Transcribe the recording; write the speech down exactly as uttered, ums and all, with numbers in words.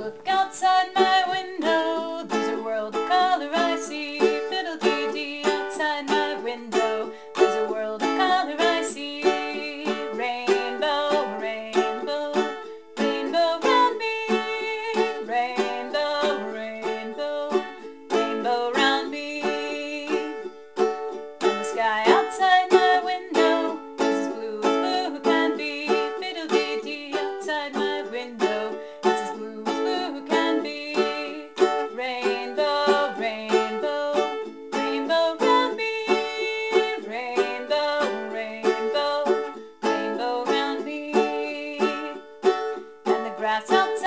look outside my window, there's a world of color I see. Fiddle-dee-dee, outside my window, there's a world of color I see. Rainbow, rainbow, rainbow round me. Rainbow, rainbow, rainbow round me. And the sky outside my window is as blue as blue can be. Fiddle-dee-dee, outside my window, it's as blue as blue can be. Rainbow, rainbow, rainbow round me. Rainbow, rainbow, rainbow round me. And the grass outside